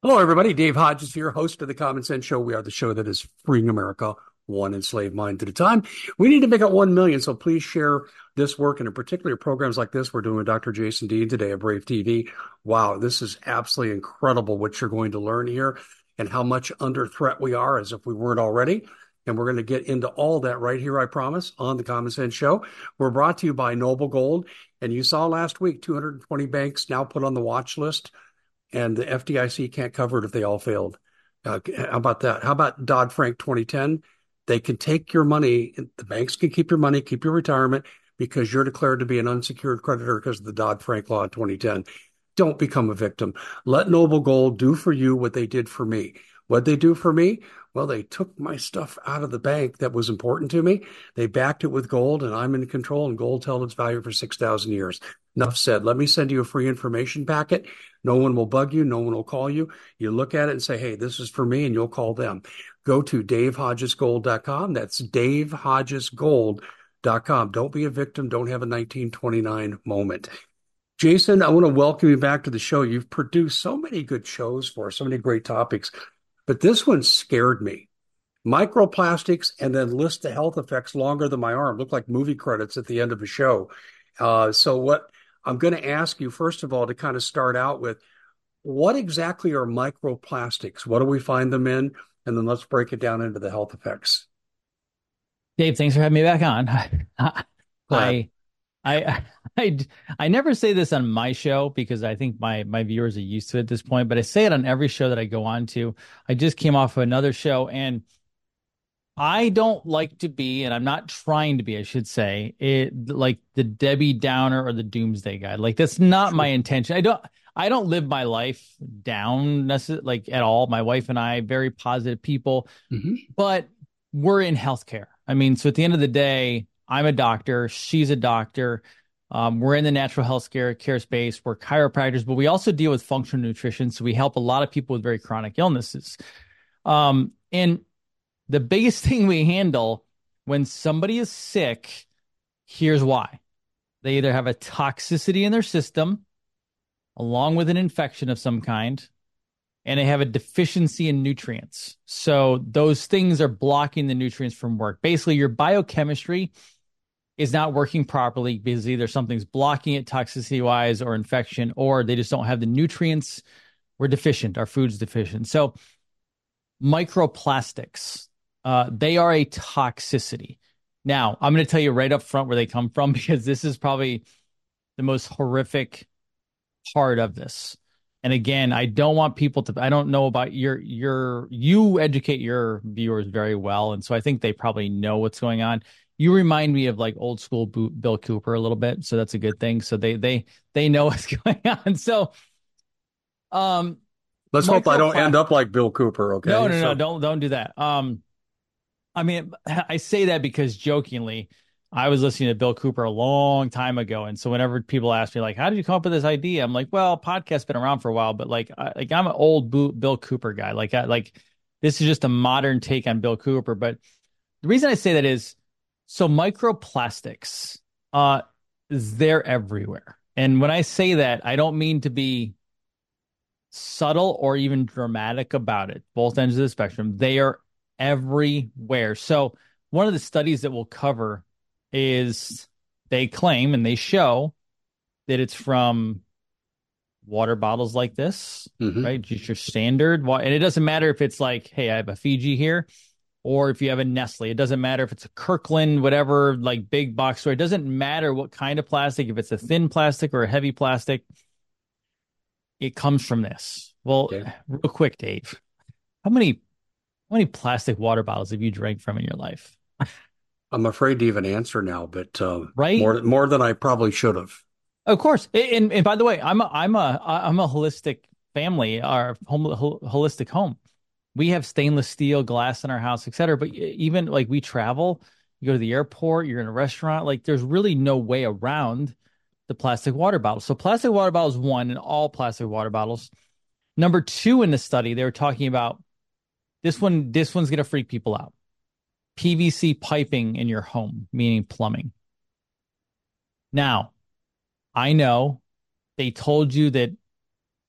Hello, everybody. Dave Hodges here, host of the Common Sense Show. We are the show that is freeing America one enslaved mind at a time. We need to make it 1 million, so please share this work, and in particular programs like this we're doing with Dr. Jason Dean today at Brave TV. Wow, this is absolutely incredible what you're going to learn here and how much under threat we are as if we weren't already. And we're going to get into all that right here, I promise, on the Common Sense Show. We're brought to you by Noble Gold. And you saw last week, 220 banks now put on the watch list, and the FDIC can't cover it if they all failed. How about that? How about Dodd-Frank 2010? They can take your money. The banks can keep your money, keep your retirement, because you're declared to be an unsecured creditor because of the Dodd-Frank law in 2010. Don't become a victim. Let Noble Gold do for you what they did for me. What'd they do for me? Well, they took my stuff out of the bank that was important to me. They backed it with gold, and I'm in control, and gold held its value for 6,000 years. Enough said. Let me send you a free information packet. No one will bug you. No one will call you. You look at it and say, hey, this is for me, and you'll call them. Go to DaveHodgesGold.com. That's DaveHodgesGold.com. Don't be a victim. Don't have a 1929 moment. Jason, I want to welcome you back to the show. You've produced so many good shows for us, so many great topics, but this one scared me. Microplastics, and then list the health effects longer than my arm. Look like movie credits at the end of a show. So what I'm going to ask you, first of all, to kind of start out with, what exactly are microplastics? What do we find them in? And then let's break it down into the health effects. Dave, thanks for having me back on. Glad. I, I never say this on my show because I think my viewers are used to it at this point, but I say it on every show that I go on to. I just came off of another show, and I don't like to be, and I'm not trying to be, I should say, like the Debbie Downer or the Doomsday Guy. Like, that's not my intention. I don't live my life down like at all. My wife and I, very positive people, but we're in healthcare. I mean, so at the end of the day, I'm a doctor. She's a doctor. We're in the natural health care space. We're chiropractors, but we also deal with functional nutrition. So we help a lot of people with very chronic illnesses. And the biggest thing we handle when somebody is sick, here's why. They either have a toxicity in their system, along with an infection of some kind, and they have a deficiency in nutrients. So those things are blocking the nutrients from work. Basically, your biochemistry is not working properly because either something's blocking it toxicity-wise or infection, or they just don't have the nutrients. We're deficient. Our food's deficient. So microplastics, they are a toxicity. Now, I'm going to tell you right up front where they come from, because this is probably the most horrific part of this. And again, I don't want people to, I don't know about you educate your viewers very well. And so I think they probably know what's going on. You remind me of like old school Bill Cooper a little bit. So that's a good thing. So they know what's going on. So, let's hope I don't end up like Bill Cooper. Okay. No, don't do that. I mean, I say that because jokingly, I was listening to Bill Cooper a long time ago. And so whenever people ask me, like, how did you come up with this idea? I'm like, well, podcast's been around for a while, but I'm an old Bill Cooper guy. Like this is just a modern take on Bill Cooper. But the reason I say that is, so microplastics, they're everywhere. And when I say that, I don't mean to be subtle or even dramatic about it. Both ends of the spectrum. They are everywhere. So one of the studies that we'll cover is, they claim and they show that it's from water bottles like this, right? Just your standard. And it doesn't matter if it's like, hey, I have a Fiji here, or if you have a Nestle. It doesn't matter if it's a Kirkland, whatever, like big box store. It doesn't matter what kind of plastic, if it's a thin plastic or a heavy plastic, it comes from this. Well, okay. Real quick, Dave, how many plastic water bottles have you drank from in your life? I'm afraid to even answer now, but right? more than I probably should have. Of course. And by the way, I'm a holistic family, our holistic home. We have stainless steel glass in our house, et cetera. But even like we travel, you go to the airport, you're in a restaurant, like there's really no way around the plastic water bottle. So plastic water bottle is one in all plastic water bottles. Number two in the study, they were talking about this one's going to freak people out. PVC piping in your home, meaning plumbing. Now, I know they told you that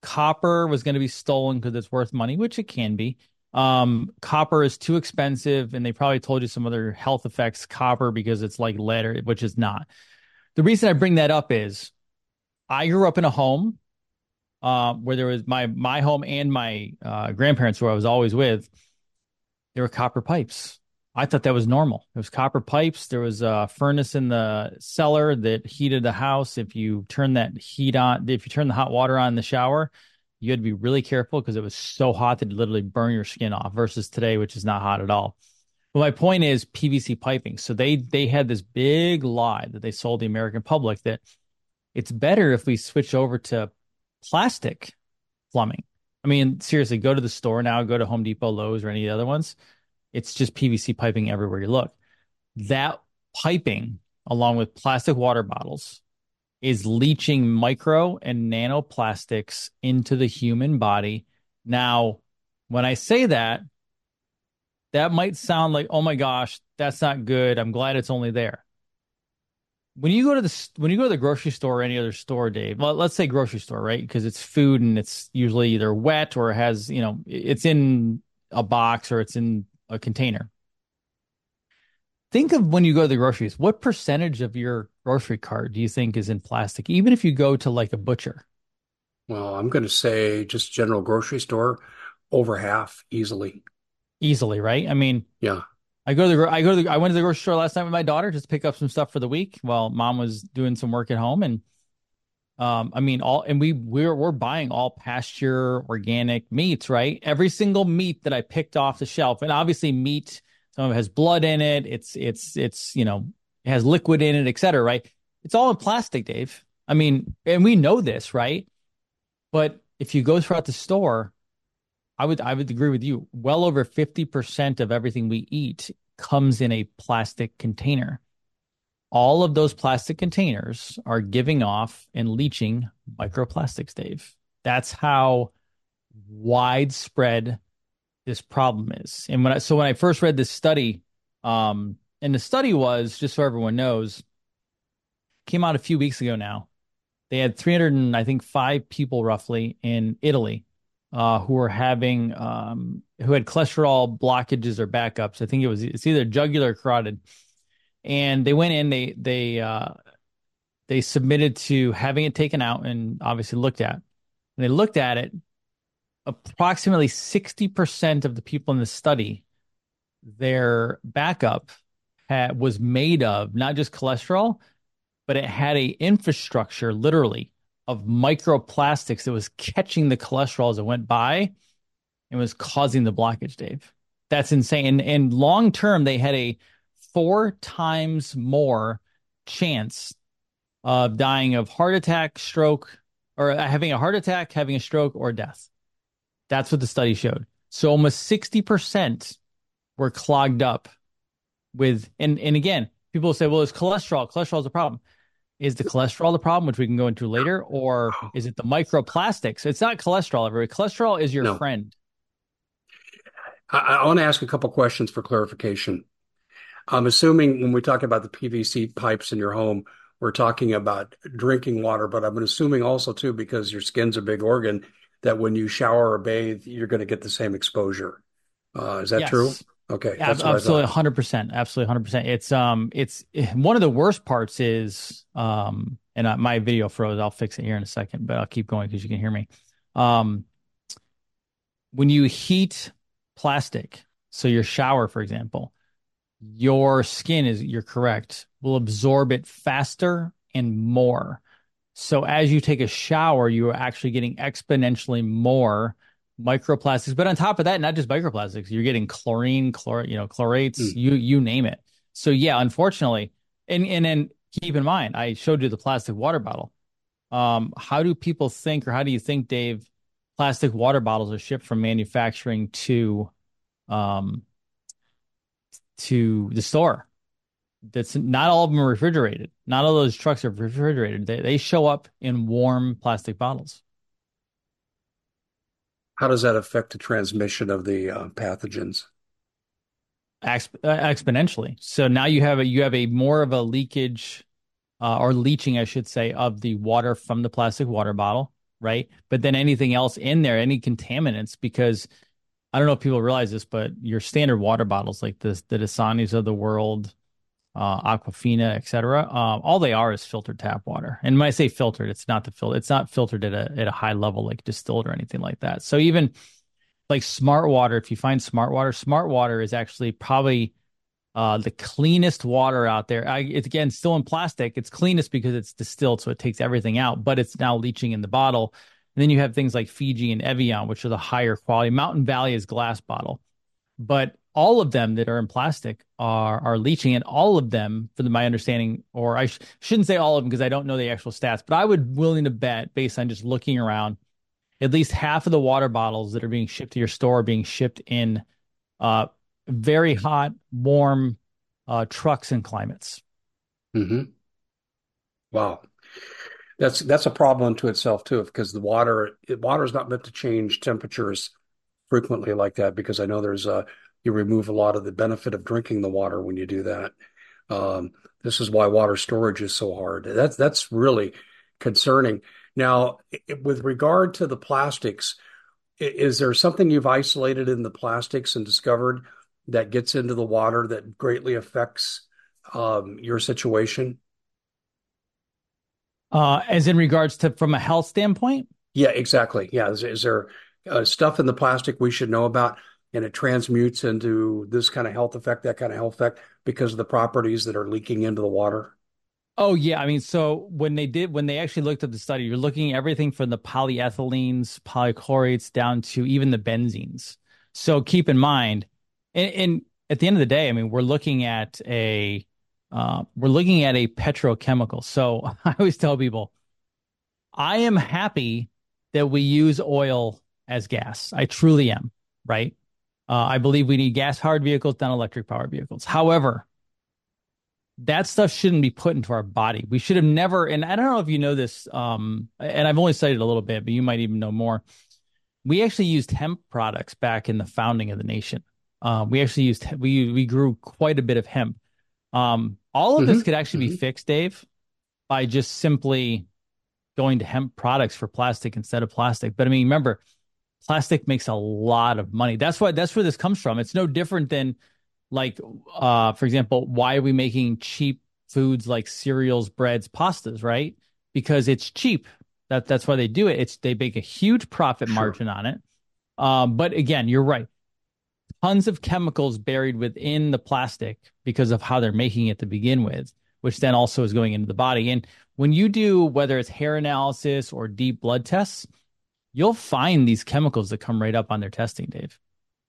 copper was going to be stolen because it's worth money, which it can be. Copper is too expensive, and they probably told you some other health effects, copper, because it's like lead, which is not. The reason I bring that up is I grew up in a home where there was my home and my grandparents, who I was always with. There were copper pipes. I thought that was normal. There was copper pipes. There was a furnace in the cellar that heated the house. If you turn that heat on, if you turn the hot water on in the shower, you had to be really careful because it was so hot that it literally burn your skin off versus today, which is not hot at all. But my point is PVC piping. So they had this big lie that they sold the American public that it's better if we switch over to plastic plumbing. I mean, seriously, go to the store now, go to Home Depot, Lowe's, or any of the other ones. It's just PVC piping everywhere you look. That piping, along with plastic water bottles, is leaching micro and nanoplastics into the human body. Now, when I say that, that might sound like, oh my gosh, that's not good. I'm glad it's only there. When you go to the grocery store or any other store, Dave, well, let's say grocery store, right? Because it's food and it's usually either wet or has, it's in a box or it's in a container. Think of when you go to the groceries, what percentage of your grocery cart do you think is in plastic? Even if you go to like a butcher. Well, I'm going to say just general grocery store, over half easily. Easily, right? I mean, yeah. I went to the grocery store last night with my daughter just to pick up some stuff for the week while mom was doing some work at home. And we're buying all pasture organic meats, right? Every single meat that I picked off the shelf, and obviously meat, some of it has blood in it. It has liquid in it, et cetera, right? It's all in plastic, Dave. I mean, and we know this, right? But if you go throughout the store, I would agree with you. Well over 50% of everything we eat comes in a plastic container. All of those plastic containers are giving off and leaching microplastics, Dave. That's how widespread this problem is. And when I first read this study, and the study was, just so everyone knows, came out a few weeks ago now. They had 305 people roughly in Italy who were having who had cholesterol blockages or backups. I think it's either jugular or carotid. And they went in, they submitted to having it taken out and obviously looked at. And they looked at it. Approximately 60% of the people in the study, their backup was made of not just cholesterol, but it had a infrastructure literally of microplastics that was catching the cholesterol as it went by and was causing the blockage, Dave. That's insane. And long term, they had a 4 times more chance of dying of heart attack, stroke, or having a heart attack, having a stroke, or death. That's what the study showed. So almost 60% were clogged up with, and again, people say, well, it's cholesterol. Cholesterol is a problem. Is the cholesterol the problem, which we can go into later, or is it the microplastics? It's not cholesterol, everybody. Cholesterol is your friend. I want to ask a couple questions for clarification. I'm assuming when we talk about the PVC pipes in your home, we're talking about drinking water, but I'm assuming also too, because your skin's a big organ, that when you shower or bathe, you're going to get the same exposure. Is that true? Okay. That's absolutely 100%. Absolutely 100%. It's one of the worst parts is, and my video froze. I'll fix it here in a second, but I'll keep going because you can hear me. When you heat plastic, so your shower, for example, your skin you're correct, will absorb it faster and more. So as you take a shower, you are actually getting exponentially more microplastics. But on top of that, not just microplastics, you're getting chlorine, chlorates, you name it. So yeah, unfortunately, and then keep in mind, I showed you the plastic water bottle. How do people think, or how do you think, Dave, plastic water bottles are shipped from manufacturing to the store? That's not all of them are refrigerated. Not all those trucks are refrigerated. They show up in warm plastic bottles. How does that affect the transmission of the pathogens? Exponentially. So now you have a more of a leakage or leaching, I should say, of the water from the plastic water bottle. right? But then anything else in there, any contaminants, because I don't know if people realize this, but your standard water bottles like this, the Dasanis of the world, Aquafina, etc. All they are is filtered tap water. And when I say filtered, it's not the filter. It's not filtered at a high level like distilled or anything like that. So even like smart water, if you find smart water is actually probably the cleanest water out there. It's again still in plastic. It's cleanest because it's distilled, so it takes everything out, but it's now leaching in the bottle. And then you have things like Fiji and Evian, which are the higher quality. Mountain Valley is glass bottle, but all of them that are in plastic are leaching, and all of them, for my understanding, or I shouldn't say all of them because I don't know the actual stats, but I would willing to bet, based on just looking around, at least half of the water bottles that are being shipped to your store are being shipped in very hot, warm trucks and climates. Hmm. Wow. That's a problem unto itself too, because water is not meant to change temperatures frequently like that. Because I know you remove a lot of the benefit of drinking the water when you do that. This is why water storage is so hard. That's really concerning. Now, with regard to the plastics, is there something you've isolated in the plastics and discovered that gets into the water that greatly affects your situation? As in regards to from a health standpoint. Yeah, exactly. Yeah. Is there stuff in the plastic we should know about and it transmutes into this kind of health effect, that kind of health effect because of the properties that are leaking into the water? Oh yeah, I mean, so when they actually looked at the study, you're looking at everything from the polyethylenes, polychlorates down to even the benzenes. So keep in mind, and at the end of the day, I mean, we're looking at a petrochemical. So I always tell people, I am happy that we use oil as gas. I truly am, right? I believe we need gas-powered vehicles, not electric-powered vehicles. However, that stuff shouldn't be put into our body. We should have never, and I don't know if you know this, and I've only studied a little bit, but you might even know more. We actually used hemp products back in the founding of the nation. We actually we grew quite a bit of hemp. All of this Hmm. could actually be Hmm. fixed, Dave, by just simply going to hemp products for plastic instead of plastic. But I mean, remember, plastic makes a lot of money. That's where this comes from. It's no different than like for example, why are we making cheap foods like cereals, breads, pastas, right? Because it's cheap. That's why they do it. They make a huge profit Sure. margin on it. But again, you're right. Tons of chemicals buried within the plastic because of how they're making it to begin with, which then also is going into the body. And when you do whether it's hair analysis or deep blood tests, you'll find these chemicals that come right up on their testing, Dave.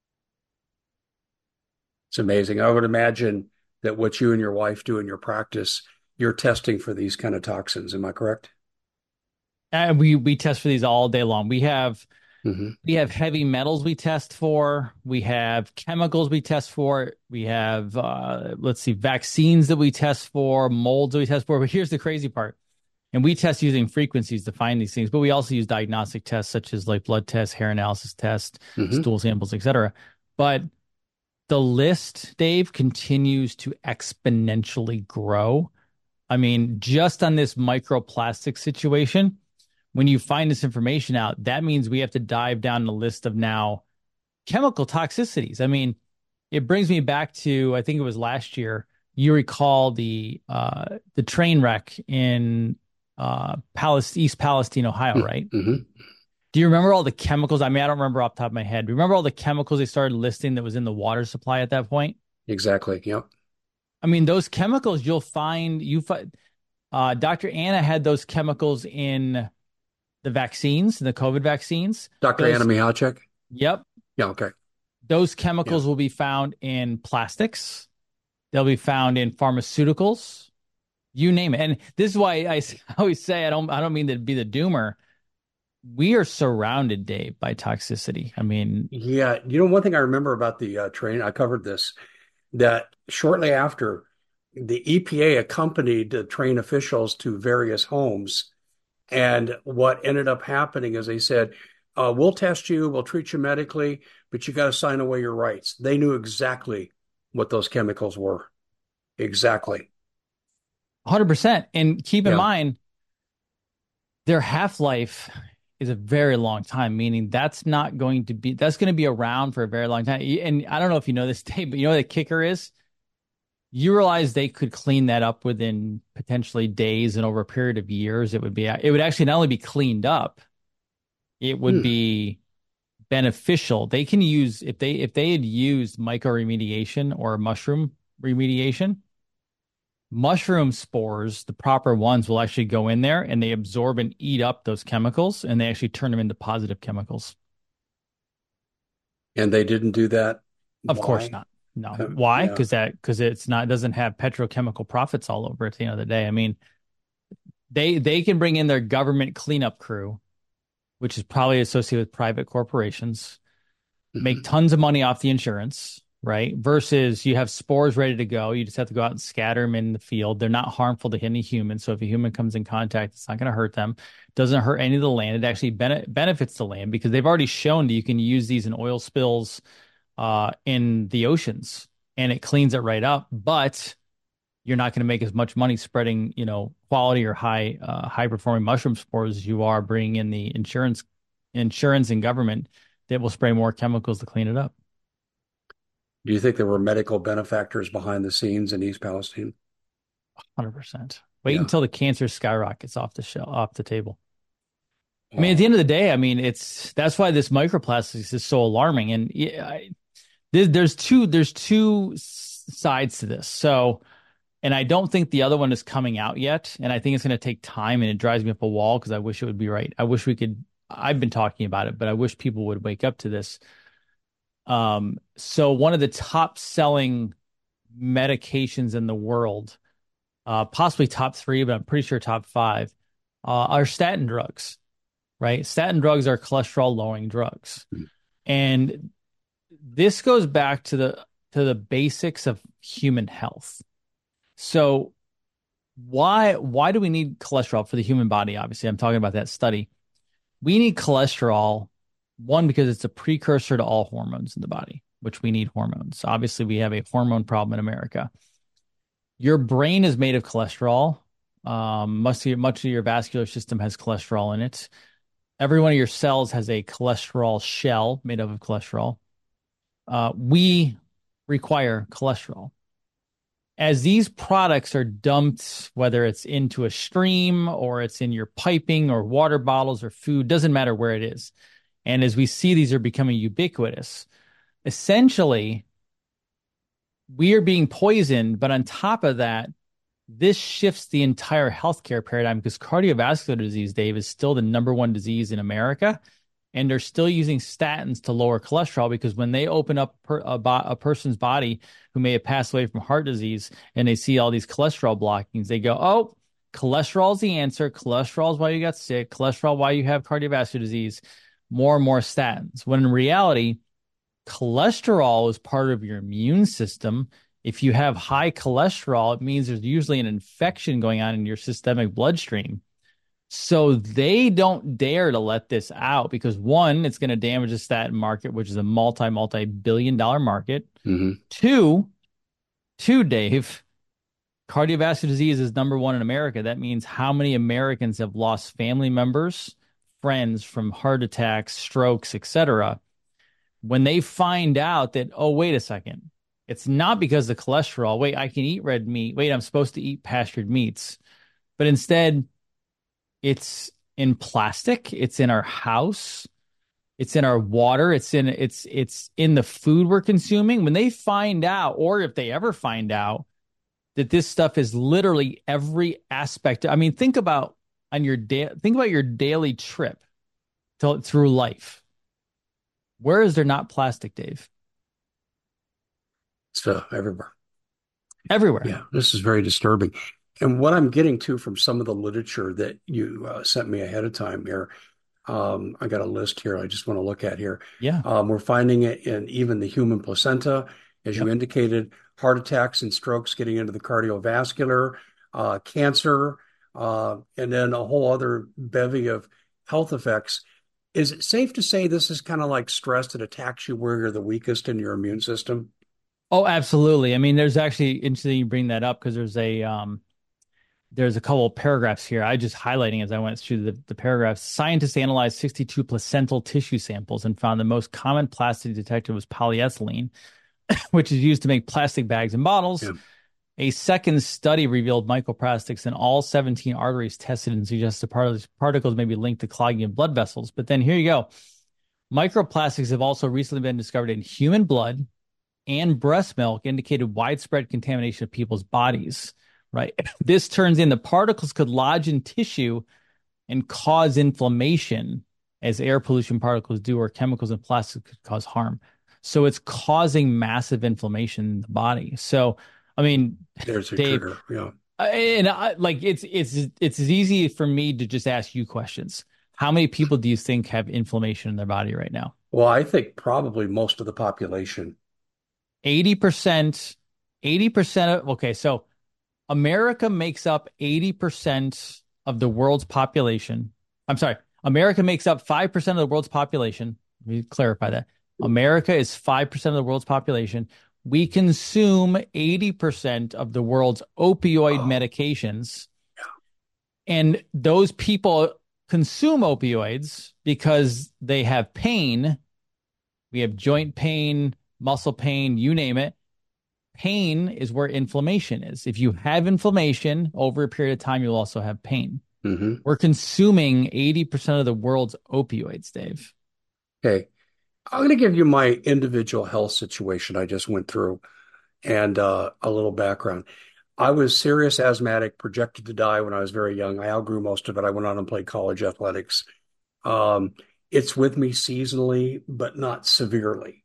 It's amazing. I would imagine that what you and your wife do in your practice, you're testing for these kind of toxins. Am I correct? And we test for these all day long. Hmm. We have heavy metals we test for. We have chemicals we test for. We have let's see, vaccines that we test for, molds that we test for. But here's the crazy part. And we test using frequencies to find these things, but we also use diagnostic tests such as like blood tests, hair analysis tests, Hmm. stool samples, etc. But the list, Dave, continues to exponentially grow. I mean, just on this microplastic situation, when you find this information out, that means we have to dive down the list of now chemical toxicities. I mean, it brings me back to I think it was last year. You recall the train wreck in East Palestine, Ohio, right? Hmm. Do you remember all the chemicals? I mean, I don't remember off the top of my head. Do you remember all the chemicals they started listing that was in the water supply at that point? Exactly. Yep. I mean, those chemicals Dr. Anna had those chemicals in the vaccines, the COVID vaccines. Dr. Anna Those, Mihacek? yep, Yeah. Okay. those Yeah. chemicals will be found in plastics. They'll be found in pharmaceuticals, you name it. And this is why always say I don't mean to be the doomer. We are surrounded, Dave, by toxicity. I mean, Yeah. One thing I remember about the train, I covered this, that shortly after the EPA accompanied the train officials to various homes. And what ended up happening is they said, we'll test you, we'll treat you medically, but you got to sign away your rights. They knew exactly what those chemicals were. Exactly. 100%. And keep in Yeah. mind, their half life is a very long time, meaning that's going to be around for a very long time. And I don't know if you know this, Dave, but you know what the kicker is? You realize they could clean that up within potentially days, and over a period of years, it would actually not only be cleaned up, it would Hmm. be beneficial. They can use, if they had used mycoremediation or mushroom remediation, mushroom spores, the proper ones, will actually go in there and they absorb and eat up those chemicals, and they actually turn them into positive chemicals. And they didn't do that. Of course Why? not. No. Why? Yeah. Because it doesn't have petrochemical profits all over it at the end of the day. I mean, they can bring in their government cleanup crew, which is probably associated with private corporations, make Mhm. tons of money off the insurance, right? Versus you have spores ready to go. You just have to go out and scatter them in the field. They're not harmful to any human. So if a human comes in contact, it's not going to hurt them. Doesn't hurt any of the land. It actually benefits the land because they've already shown that you can use these in oil spills in the oceans, and it cleans it right up. But you're not going to make as much money spreading, quality or high performing mushroom spores as you are bringing in the insurance and government that will spray more chemicals to clean it up. Do you think there were medical benefactors behind the scenes in East Palestine? 100%. Wait Yeah. until the cancer skyrockets off the table. I mean, at Wow. the end of the day, I mean, that's why this microplastics is so alarming. And there's two sides to this. So, and I don't think the other one is coming out yet. And I think it's going to take time, and it drives me up a wall because I wish it would be right. I wish we could. I've been talking about it, but I wish people would wake up to this. So one of the top selling medications in the world, possibly top three, but I'm pretty sure top five, are statin drugs, right? Statin drugs are cholesterol lowering drugs. And this goes back to the basics of human health. So why do we need cholesterol for the human body? Obviously, I'm talking about that study. We need cholesterol, one, because it's a precursor to all hormones in the body, which we need hormones. Obviously, we have a hormone problem in America. Your brain is made of cholesterol. Much of your vascular system has cholesterol in it. Every one of your cells has a cholesterol shell made up of cholesterol. We require cholesterol. As these products are dumped, whether it's into a stream or it's in your piping or water bottles or food, doesn't matter where it is. And as we see, these are becoming ubiquitous. Essentially, we are being poisoned, but on top of that, this shifts the entire healthcare paradigm because cardiovascular disease, Dave, is still the number one disease in America. And they're still using statins to lower cholesterol because when they open up a person's body who may have passed away from heart disease and they see all these cholesterol blockings, they go, oh, cholesterol is the answer. Cholesterol is why you got sick. Cholesterol, why you have cardiovascular disease. More and more statins. When in reality, cholesterol is part of your immune system. If you have high cholesterol, it means there's usually an infection going on in your systemic bloodstream. So they don't dare to let this out because one, it's going to damage the statin market, which is a multi-billion dollar market. Hmm. Two, Dave, cardiovascular disease is number one in America. That means how many Americans have lost family members, friends from heart attacks, strokes, etc. When they find out that, oh, wait a second, it's not because of cholesterol. Wait, I can eat red meat. Wait, I'm supposed to eat pastured meats. But instead, it's in plastic, it's in our house, it's in our water, it's in the food we're consuming. When they find out, or if they ever find out, that this stuff is literally every aspect. I mean, think about your daily trip through life. Where is there not plastic, Dave? So everywhere. Everywhere. Yeah, this is very disturbing. And what I'm getting to from some of the literature that you sent me ahead of time here, I got a list here I just want to look at here. Yeah. We're finding it in even the human placenta, as you Yep. indicated, heart attacks and strokes getting into the cardiovascular, cancer, and then a whole other bevy of health effects. Is it safe to say this is kind of like stress that attacks you where you're the weakest in your immune system? Oh, absolutely. I mean, there's actually interesting you bring that up because there's there's a couple of paragraphs here. I just highlighting as I went through the paragraphs. Scientists analyzed 62 placental tissue samples and found the most common plastic detected was polyethylene, which is used to make plastic bags and bottles. Yeah. A second study revealed microplastics in all 17 arteries tested and suggested particles may be linked to clogging of blood vessels. But then here you go. Microplastics have also recently been discovered in human blood and breast milk, indicated widespread contamination of people's bodies, right? This turns in the particles could lodge in tissue and cause inflammation, as air pollution particles do, or chemicals in plastic could cause harm. So it's causing massive inflammation in the body. So, I mean, There's a Dave, trigger. Yeah. like it's easy for me to just ask you questions. How many people do you think have inflammation in their body right now? Well, I think probably most of the population. 80%, 80% of, okay, so America makes up 80% of the world's population. I'm sorry, America makes up 5% of the world's population. Let me clarify that. America is 5% of the world's population. We consume 80% of the world's opioid medications. And those people consume opioids because they have pain. We have joint pain, muscle pain, you name it. Pain is where inflammation is. If you have inflammation over a period of time, you'll also have pain. Mm-hmm. We're consuming 80% of the world's opioids, Dave. Okay. I'm going to give you my individual health situation I just went through and a little background. I was serious asthmatic, projected to die when I was very young. I outgrew most of it. I went on and played college athletics. It's with me seasonally, but not severely.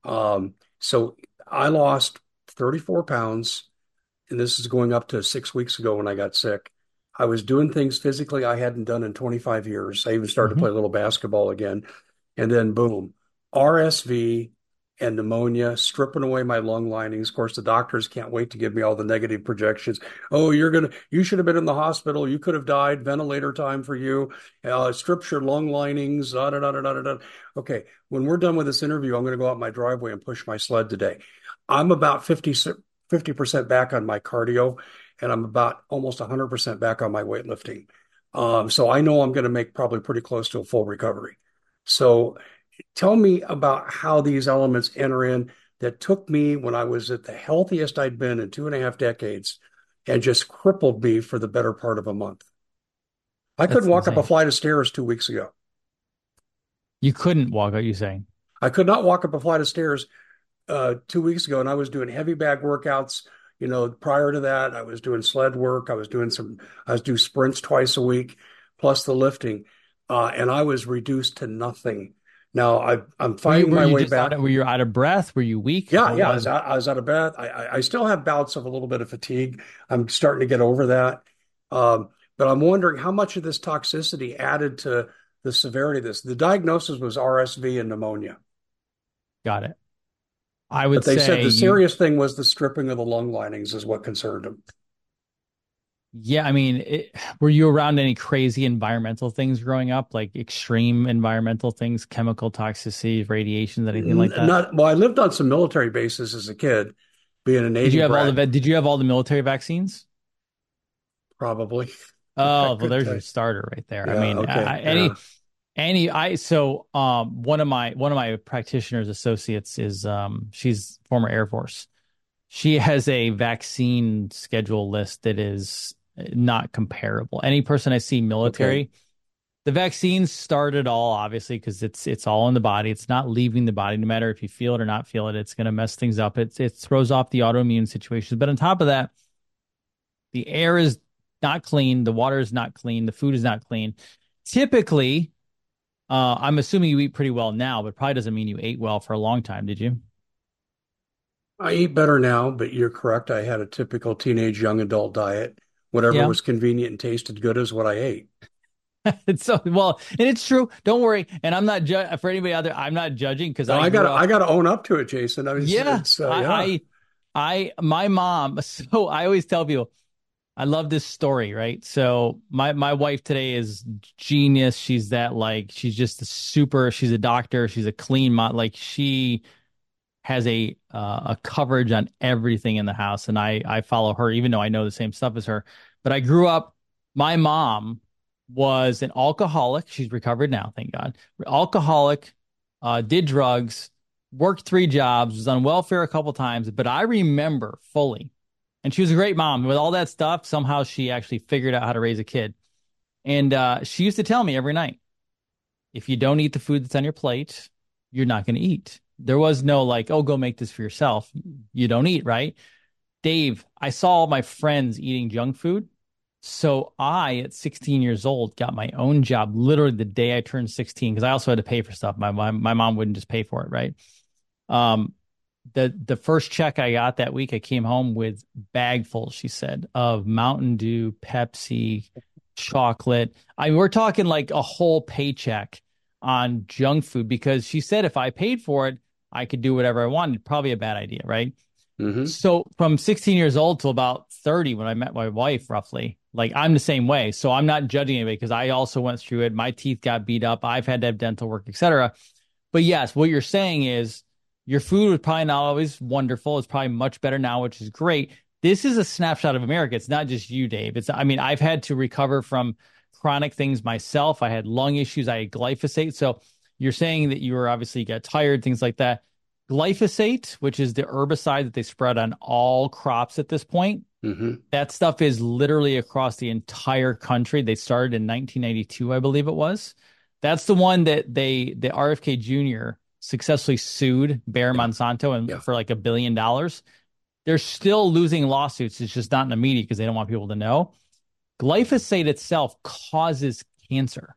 So I lost 34 pounds, and this is going up to 6 weeks ago when I got sick. I was doing things physically I hadn't done in 25 years. I even started to play a little basketball again. And then boom, RSV and pneumonia, stripping away my lung linings. Of course, the doctors can't wait to give me all the negative projections. Oh, you should have been in the hospital. You could have died. Ventilator time for you. Strips your lung linings. Da, da, da, da, da, da. Okay, when we're done with this interview, I'm going to go out my driveway and push my sled today. I'm about 50% back on my cardio, and I'm about almost 100% back on my weightlifting. So I know I'm going to make probably pretty close to a full recovery. So tell me about how these elements enter in that took me when I was at the healthiest I'd been in 2.5 decades and just crippled me for the better part of a month. I couldn't walk up a flight of stairs 2 weeks ago. You couldn't walk, are you saying? I could not walk up a flight of stairs 2 weeks ago, and I was doing heavy bag workouts. Prior to that, I was doing sled work. I was doing sprints twice a week, plus the lifting, and I was reduced to nothing. Now I'm fighting my way back. Were you out of breath? Were you weak? Yeah. I was out of breath. I still have bouts of a little bit of fatigue. I'm starting to get over that. But I'm wondering how much of this toxicity added to the severity of this. The diagnosis was RSV and pneumonia. Got it. I would say. But they said the serious thing was the stripping of the lung linings is what concerned them. Yeah, I mean, were you around any crazy environmental things growing up, like extreme environmental things, chemical toxicity, radiation, anything like that? Well, I lived on some military bases as a kid, being a Navy brat. Did you have all the military vaccines? Probably. Oh, well, there's your starter right there. Yeah, I mean, okay. One of my practitioner's associates is she's former Air Force. She has a vaccine schedule list that is not comparable. Any person I see military, the vaccines start it all, obviously, because it's all in the body. It's not leaving the body. No matter if you feel it or not feel it, it's going to mess things up. It throws off the autoimmune situations. But on top of that, the air is not clean. The water is not clean. The food is not clean. Typically, I'm assuming you eat pretty well now, but probably doesn't mean you ate well for a long time. Did you? I eat better now, but you're correct. I had a typical teenage young adult diet. Whatever was convenient and tasted good is what I ate. And it's true. Don't worry. And I'm not for anybody out there. I'm not judging because I got to own up to it, Jason. I mean, my mom. So I always tell people, I love this story, right? So my wife today is genius. She's she's just she's a doctor. She's a clean mom. Like she has a coverage on everything in the house. And I follow her, even though I know the same stuff as her. But I grew up, my mom was an alcoholic. She's recovered now, thank God. Alcoholic, did drugs, worked 3 jobs, was on welfare a couple times. But I remember fully, and she was a great mom. With all that stuff, somehow she actually figured out how to raise a kid. And she used to tell me every night, if you don't eat the food that's on your plate, you're not going to eat. There was no like, oh, go make this for yourself. You don't eat, right? Dave, I saw all my friends eating junk food. So I, at 16 years old, got my own job literally the day I turned 16 because I also had to pay for stuff. My mom wouldn't just pay for it, right? Um, the first check I got that week, I came home with bagfuls, she said, of Mountain Dew, Pepsi, chocolate. I mean, we're talking like a whole paycheck on junk food because she said if I paid for it, I could do whatever I wanted. Probably a bad idea, right? Mm-hmm. So from 16 years old till about 30 when I met my wife, roughly, like I'm the same way. So I'm not judging anybody because I also went through it. My teeth got beat up. I've had to have dental work, etc. But yes, what you're saying is your food was probably not always wonderful. It's probably much better now, which is great. This is a snapshot of America. It's not just you, Dave. I mean, I've had to recover from chronic things myself. I had lung issues. I had glyphosate. So you're saying that you were obviously got tired, things like that. Glyphosate, which is the herbicide that they spread on all crops at this point, Mm-hmm. that stuff is literally across the entire country. They started in 1992, I believe it was. That's the one that the RFK Jr. successfully sued Bayer Monsanto and for like $1 billion. They're still losing lawsuits. It's just not in the media because they don't want people to know. Glyphosate itself causes cancer,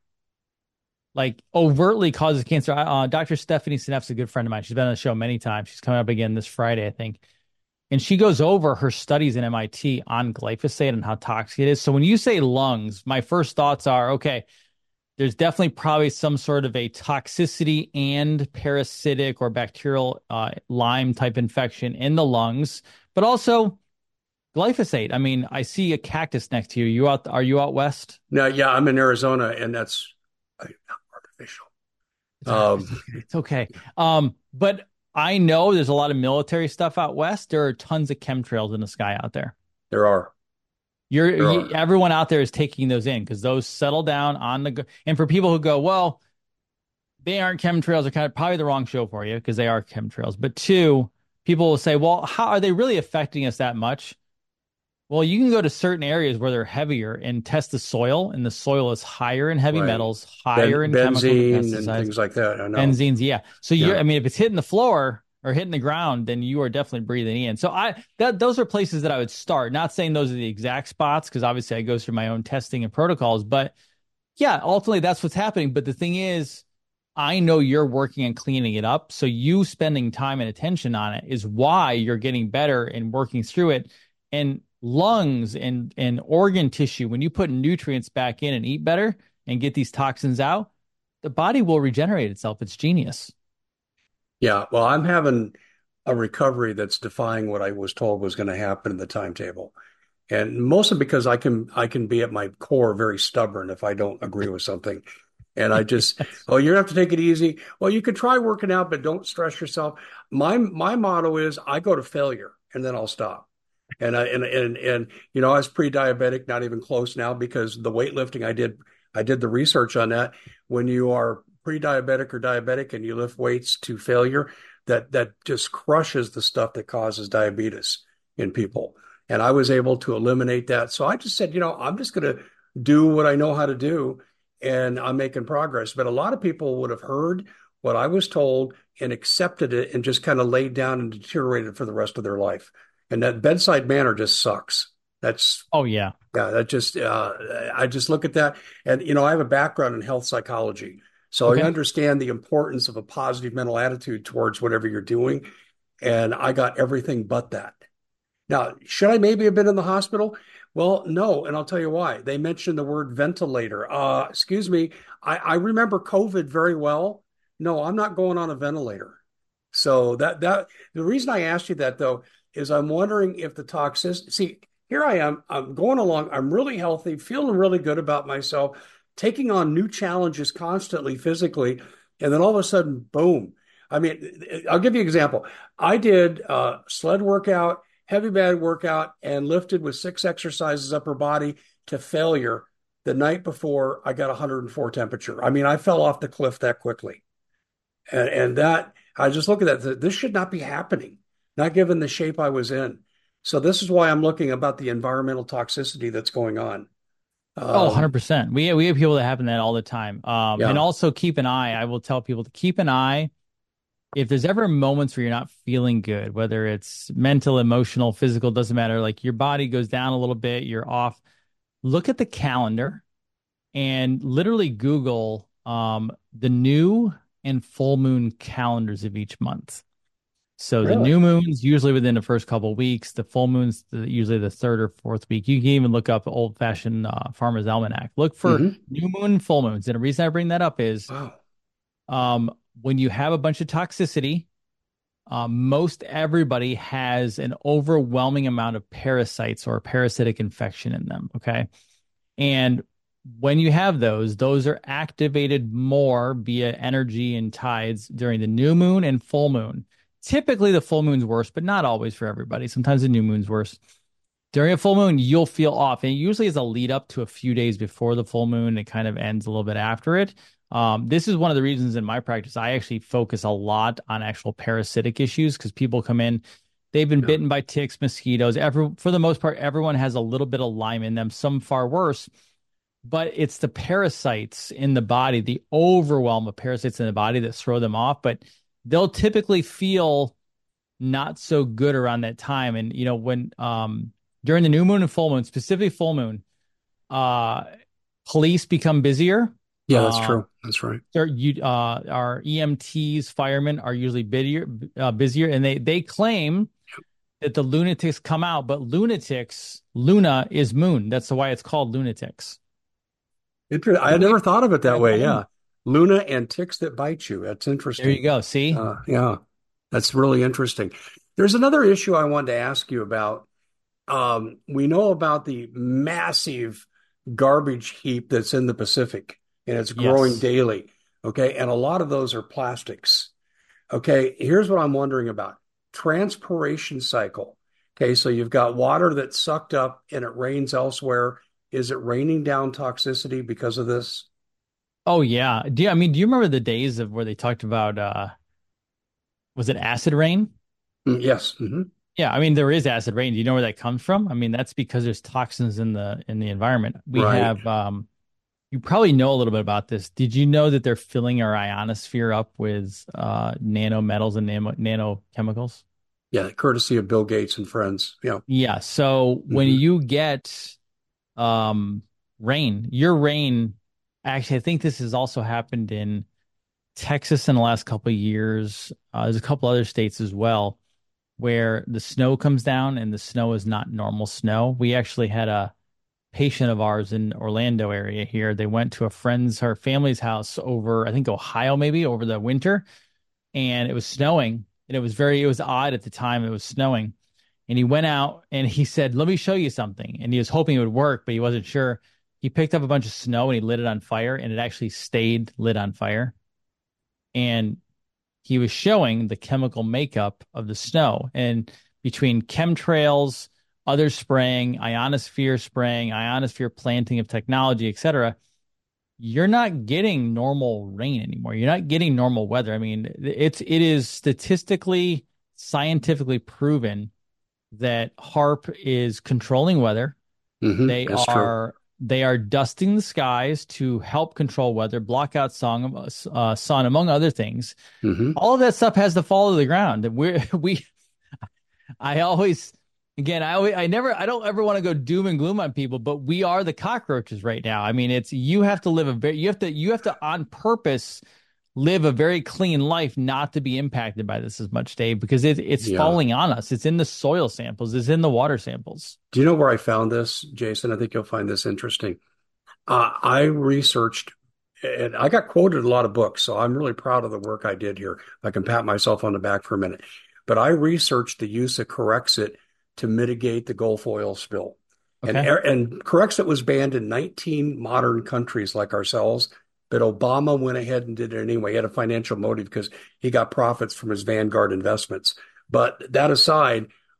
like overtly causes cancer. Dr. Stephanie Seneff's a good friend of mine. She's been on the show many times. She's coming up again this Friday, I think. And she goes over her studies in MIT on glyphosate and how toxic it is. So when you say lungs, my first thoughts are, okay, there's definitely probably some sort of a toxicity and parasitic or bacterial Lyme type infection in the lungs, but also glyphosate. I mean, I see a cactus next to you. Are you out west? No, yeah, I'm in Arizona, and that's artificial. It's okay. But I know there's a lot of military stuff out west. There are tons of chemtrails in the sky out there. There are. Everyone out there is taking those in because those settle down on and for people who go, well, they aren't chemtrails, are kind of probably the wrong show for you because they are chemtrails. But two, people will say, well, how are they really affecting us that much? Well, you can go to certain areas where they're heavier and test the soil, and the soil is higher in heavy metals, higher in chemicals and benzene pesticides. and things like that. I know. Benzenes, yeah. So I mean, if it's hitting the floor or hitting the ground, then you are definitely breathing in. So those are places that I would start. Not saying those are the exact spots because obviously I go through my own testing and protocols, but yeah, ultimately that's what's happening. But the thing is, I know you're working on cleaning it up. So you spending time and attention on it is why you're getting better and working through it. And lungs and organ tissue, when you put nutrients back in and eat better and get these toxins out, the body will regenerate itself. It's genius. Yeah, well, I'm having a recovery that's defying what I was told was going to happen in the timetable. And mostly because I can be at my core very stubborn if I don't agree with something. And I just, oh, you're gonna have to take it easy. Well, you could try working out, but don't stress yourself. My motto is I go to failure and then I'll stop. And I was pre-diabetic, not even close now because the weightlifting I did the research on that. When you are pre-diabetic or diabetic and you lift weights to failure, that just crushes the stuff that causes diabetes in people. And I was able to eliminate that. So I just said, I'm just going to do what I know how to do, and I'm making progress. But a lot of people would have heard what I was told and accepted it and just kind of laid down and deteriorated for the rest of their life. And that bedside manner just sucks. Oh yeah. Yeah, that just, I just look at that. And, I have a background in health psychology. So Okay. I understand the importance of a positive mental attitude towards whatever you're doing. And I got everything but that. Now, should I maybe have been in the hospital? Well, no. And I'll tell you why. They mentioned the word ventilator. Excuse me. I remember COVID very well. No, I'm not going on a ventilator. So the reason I asked you that, though, is I'm wondering if the toxicity, see, here I am, I'm going along, I'm really healthy, feeling really good about myself, taking on new challenges constantly physically, and then all of a sudden, boom. I mean, I'll give you an example. I did sled workout heavy bag workout and lifted with 6 exercises upper body to failure. The night before, I got 104 temperature. I mean, I fell off the cliff that quickly. And that, I just look at that. This should not be happening, not given the shape I was in. So this is why I'm looking about the environmental toxicity that's going on. Oh, Um, 100%. We have people that happen that all the time. And yeah. also keep an eye. I will tell people to keep an eye. If there's ever moments where you're not feeling good, whether it's mental, emotional, physical, doesn't matter, like your body goes down a little bit, you're off, look at the calendar and literally Google the new and full moon calendars of each month. So the new Really? moon's usually within the first couple of weeks. The full moon's usually the third or fourth week. You can even look up old-fashioned Farmer's Almanac. Look for Hmm. new moon, full moons. And the reason I bring that up is Wow. when you have a bunch of toxicity, most everybody has an overwhelming amount of parasites or parasitic infection in them. Okay. And when you have those are activated more via energy and tides during the new moon and full moon. Typically, the full moon's worse, but not always for everybody. Sometimes the new moon's worse. During a full moon, you'll feel off, and it usually is a lead up to a few days before the full moon. It kind of ends a little bit after it. This is one of the reasons in my practice I actually focus a lot on actual parasitic issues because people come in, they've been Yeah. bitten by ticks, mosquitoes. For the most part, everyone has a little bit of Lyme in them, some far worse. But it's the parasites in the body, the overwhelm of parasites in the body that throw them off. But they'll typically feel not so good around that time. And when during the new moon and full moon, specifically full moon, uh, police become busier. Yeah, that's Um, true. That's right. our EMTs, firemen are usually busier, and they claim that the lunatics come out, but Luna is moon. That's why it's called lunatics. I had Luna never thought of it that and way. full moon. Yeah. Luna and ticks that bite you. That's There you interesting. go. See? Yeah, that's really interesting. There's another issue I wanted to ask you about. We know about the massive garbage heap that's in the Pacific, and it's growing Yes. daily. Okay. And a lot of those are plastics. Okay. Here's what I'm wondering about transpiration cycle. Okay. So you've got water that's sucked up and it rains elsewhere. Is it raining down toxicity because of this? Oh yeah. Do you remember the days of where they talked about was it acid rain? Yes. Hmm. Yeah, I mean there is acid rain. Do you know where that comes from? I mean that's because there's toxins in the environment. We Right. have you probably know a little bit about this. Did you know that they're filling our ionosphere up with nanometals and nanochemicals? Yeah. Courtesy of Bill Gates and friends. Yeah. Yeah, so when Hmm. you get um your rain actually I think this has also happened in Texas in the last couple of years. There's a couple other states as well where the snow comes down and the snow is not normal snow. We actually had a patient of ours in Orlando area here. They went to her family's house over, I think Ohio maybe over the winter, and it was snowing. And it was odd at the time it was snowing. And he went out and he said, "Let me show you something." And he was hoping it would work, but he wasn't sure. He picked up a bunch of snow and he lit it on fire, and it actually stayed lit on fire. And he was showing the chemical makeup of the snow. And between chemtrails, other spraying, ionosphere planting of technology, etc., you're not getting normal rain anymore. You're not getting normal weather. I mean, it is statistically, scientifically proven that HARP is controlling weather. Hmm. They That's true. are they are dusting the skies to help control weather, block out sun, among other things. Hmm. All of that stuff has to fall to the ground. I always, again, I don't ever want to go doom and gloom on people, but we are the cockroaches right now. I mean, you have to live you have to on purpose live a very clean life not to be impacted by this as much, Dave, because it's Yeah. falling on us. It's in the soil samples. It's in the water samples. Do you know where I found this, Jason? I think you'll find this interesting. I researched and I got quoted a lot of books, so I'm really proud of the work I did here. I can pat myself on the back for a minute. But I researched the use of Corexit to mitigate the Gulf oil spill. Okay. And Corexit was banned in 19 modern countries like ourselves, but Obama went ahead and did it anyway. He had a financial motive because he got profits from his Vanguard investments. But that aside,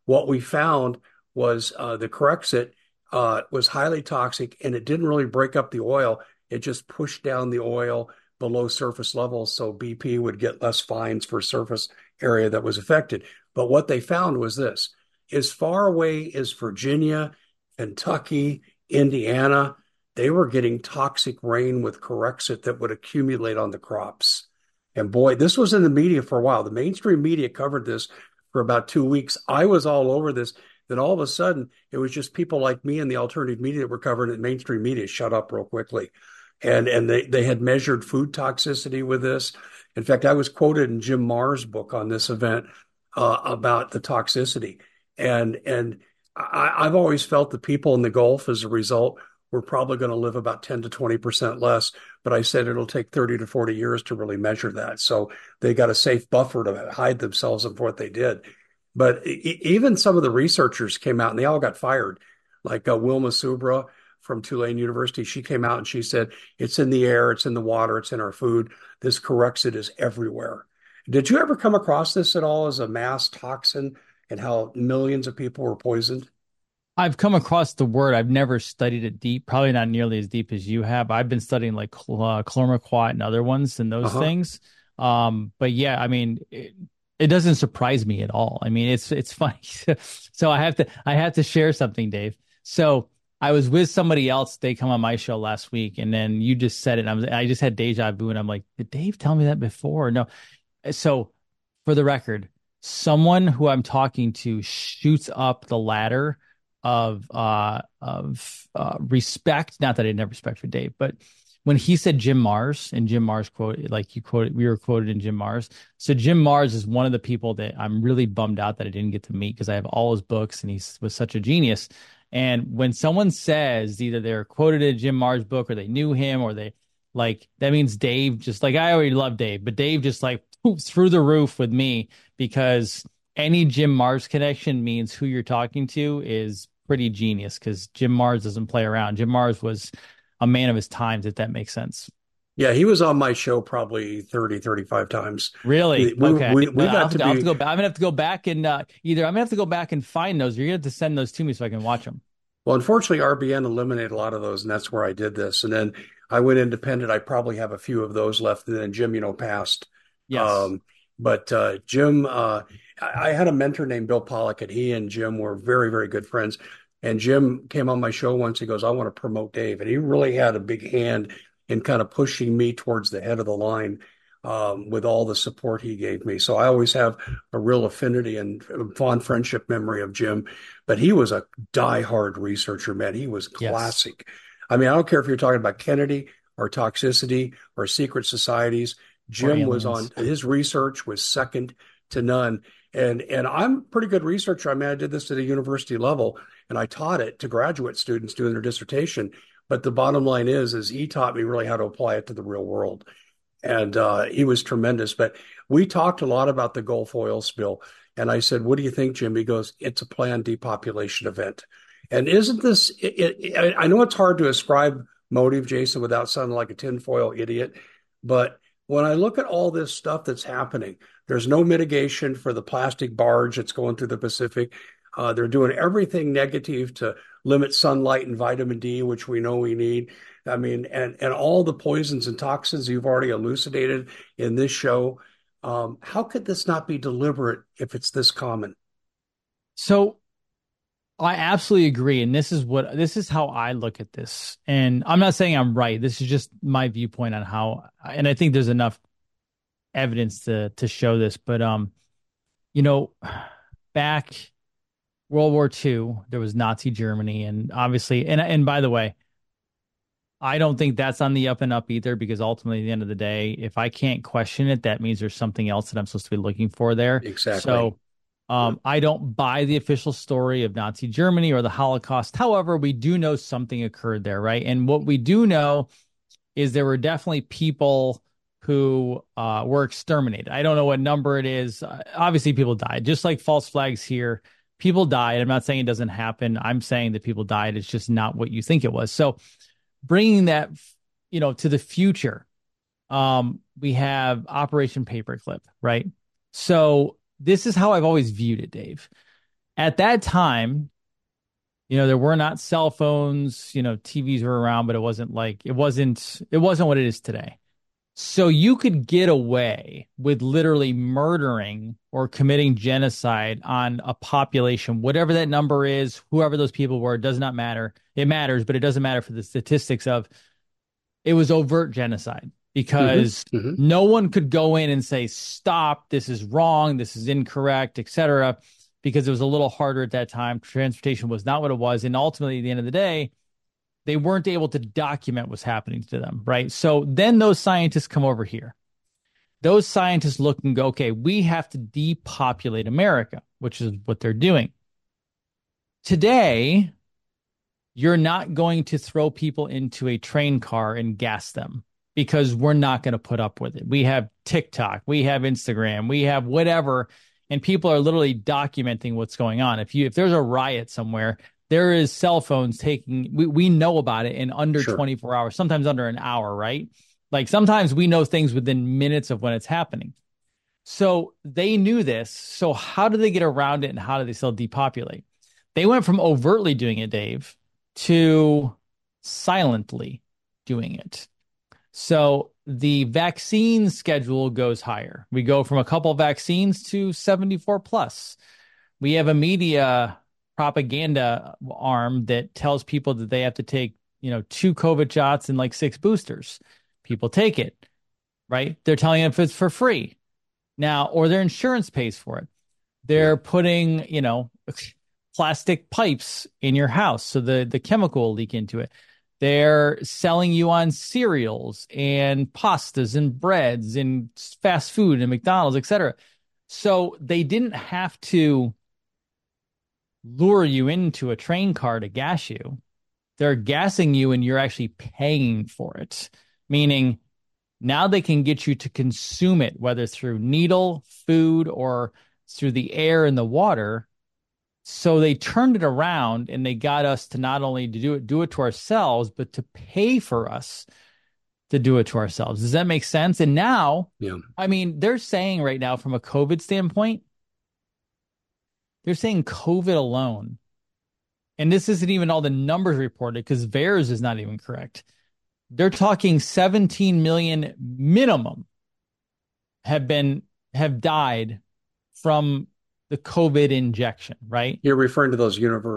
what we found was the Corexit was highly toxic, and it didn't really break up the oil. It just pushed down the oil below surface levels, so BP would get less fines for surface area that was affected. But what they found was this: as far away as Virginia, Kentucky, Indiana, they were getting toxic rain with Corexit that would accumulate on the crops. And boy, this was in the media for a while. The mainstream media covered this for about 2 weeks. I was all over this. Then all of a sudden, it was just people like me and the alternative media that were covering it. Mainstream media shut up real quickly. And they had measured food toxicity with this. In fact, I was quoted in Jim Marrs' book on this event about the toxicity. And I've always felt the people in the Gulf, as a result, were probably going to live about 10 to 20% less. But I said it'll take 30 to 40 years to really measure that. So they got a safe buffer to hide themselves of what they did. But even some of the researchers came out and they all got fired, like Wilma Subra from Tulane University. She came out and she said, it's in the air, it's in the water, it's in our food. This Corexit is everywhere. Did you ever come across this at all as a mass toxin and how millions of people were poisoned? I've come across the word. I've never studied it deep, probably not nearly as deep as you have. I've been studying like chlormequat and other ones and those Uh-huh. things. But yeah, I mean, it doesn't surprise me at all. I mean, it's funny. So I have to share something, Dave. So I was with somebody else. They come on my show last week, and then you just said it. I just had deja vu, and I'm like, did Dave tell me that before? No. So for the record, someone who I'm talking to shoots up the ladder of respect. Not that I didn't have respect for Dave, but when he said Jim Marrs, and Jim Marrs quoted, like you quoted, we were quoted in Jim Marrs. So Jim Marrs is one of the people that I'm really bummed out that I didn't get to meet, because I have all his books and he was such a genius. And when someone says either they're quoted in a Jim Marrs book or they knew him or they like, that means Dave just like, I already love Dave, but Dave just like poops through the roof with me, because any Jim Marrs connection means who you're talking to is pretty genius, because Jim Marrs doesn't play around. Jim Marrs was a man of his times, if that makes sense. Yeah, he was on my show probably 30, 35 times. Really? We we Okay. we, we got to I'll have to be go back. I'm gonna have to go back and either I'm gonna have to go back and find those. Or you're gonna have to send those to me so I can watch them. Well, unfortunately, RBN eliminated a lot of those, and that's where I did this. And then I went independent. I probably have a few of those left. And then Jim, passed. Yes. Um, but Jim, I had a mentor named Bill Pollock, and he and Jim were very, very good friends. And Jim came on my show once. He goes, I want to promote Dave. And he really had a big hand in kind of pushing me towards the head of the line with all the support he gave me. So I always have a real affinity and fond friendship memory of Jim. But he was a diehard researcher, man. He was Yes. classic. I mean, I don't care if you're talking about Kennedy or toxicity or secret societies. Or Jim was on aliens. his research was second to none. And I'm a pretty good researcher. I mean, I did this at a university level and I taught it to graduate students doing their dissertation. But the bottom line is he taught me really how to apply it to the real world. And he was tremendous. But we talked a lot about the Gulf oil spill. And I said, what do you think, Jim? He goes, it's a planned depopulation event. And isn't this, I know it's hard to ascribe motive, Jason, without sounding like a tinfoil idiot. But when I look at all this stuff that's happening, there's no mitigation for the plastic barge that's going through the Pacific. They're doing everything negative to limit sunlight and vitamin D, which we know we need. I mean, and all the poisons and toxins you've already elucidated in this show. How could this not be deliberate if it's this common? So I absolutely agree. And this is how I look at this. And I'm not saying I'm right. This is just my viewpoint on how, and I think there's enough evidence to show this. But you know, back World War II, there was Nazi Germany, and obviously, and by the way, I don't think that's on the up and up either, because ultimately, at the end of the day, if I can't question it, that means there's something else that I'm supposed to be looking for there. Exactly. So I don't buy the official story of Nazi Germany or the Holocaust. However, we do know something occurred there, right? And what we do know is there were definitely people who were exterminated. I don't know what number it is. Obviously, people died, just like false flags here. People died. I'm not saying it doesn't happen. I'm saying that people died. It's just not what you think it was. So bringing that, to the future, we have Operation Paperclip, right? So this is how I've always viewed it, Dave. At that time, there were not cell phones, TVs were around, but it wasn't what it is today. So you could get away with literally murdering or committing genocide on a population, whatever that number is, whoever those people were, it does not matter. It matters, but it doesn't matter for the statistics of it was overt genocide because no one could go in and say, stop, this is wrong, this is incorrect, etc., because it was a little harder at that time. Transportation was not what it was. And ultimately, at the end of the day, they weren't able to document what's happening to them, right? So then those scientists come over here. Those scientists look and go, okay, we have to depopulate America, which is what they're doing. Today, you're not going to throw people into a train car and gas them because we're not going to put up with it. We have TikTok, we have Instagram, we have whatever, and people are literally documenting what's going on. If there's a riot somewhere, there is cell phones taking, we know about it in under 24 hours, sometimes under an hour, right? Like sometimes we know things within minutes of when it's happening. So they knew this. So how do they get around it and how do they still depopulate? They went from overtly doing it, Dave, to silently doing it. So the vaccine schedule goes higher. We go from a couple vaccines to 74 plus. We have a media propaganda arm that tells people that they have to take, 2 COVID shots and like 6 boosters. People take it, right? They're telling you if it's for free now, or their insurance pays for it. They're putting, plastic pipes in your house so the chemical will leak into it. They're selling you on cereals and pastas and breads and fast food and McDonald's, etc. So they didn't have to lure you into a train car to gas you. They're gassing you and you're actually paying for it, meaning now they can get you to consume it, whether through needle, food, or through the air and the water. So they turned it around and they got us to not only to do it to ourselves, but to pay for us to do it to ourselves. Does that make sense? And now, I mean, they're saying right now from a COVID standpoint, they're saying COVID alone, and this isn't even all the numbers reported because VAERS is not even correct. They're talking 17 million minimum have died from the COVID injection, right? You're referring to those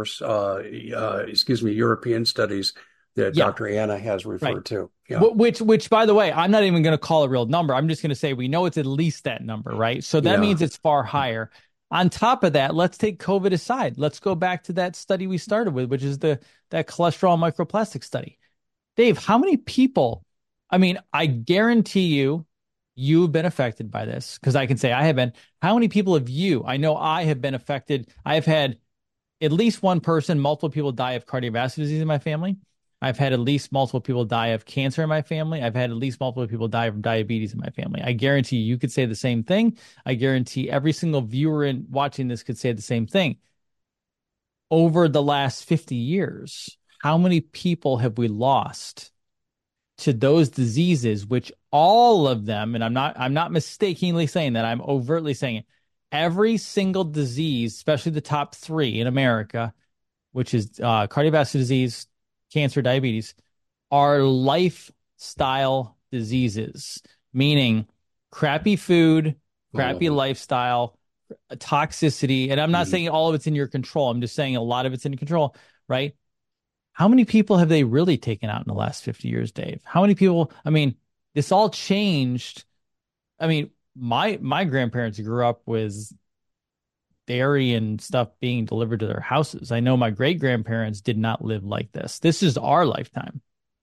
European studies that Dr. Anna has referred to. Yeah. Which, by the way, I'm not even going to call a real number. I'm just going to say we know it's at least that number, right? So that means it's far higher. On top of that, let's take COVID aside. Let's go back to that study we started with, which is that cholesterol microplastic study. Dave, how many people? I mean, I guarantee you've been affected by this because I can say I have been. How many people have you? I know I have been affected. I've had at least one person, multiple people die of cardiovascular disease in my family. I've had at least multiple people die of cancer in my family. I've had at least multiple people die from diabetes in my family. I guarantee you could say the same thing. I guarantee every single viewer watching this could say the same thing. Over the last 50 years, how many people have we lost to those diseases, which all of them, and I'm not mistakenly saying that, I'm overtly saying it, every single disease, especially the top 3 in America, which is cardiovascular disease, cancer, diabetes, are lifestyle diseases, meaning crappy food, crappy lifestyle, toxicity. And I'm not saying all of it's in your control. I'm just saying a lot of it's in your control, right? How many people have they really taken out in the last 50 years, Dave? How many people? I mean, this all changed. I mean, my grandparents grew up with dairy and stuff being delivered to their houses. I know my great grandparents did not live like this. This is our lifetime.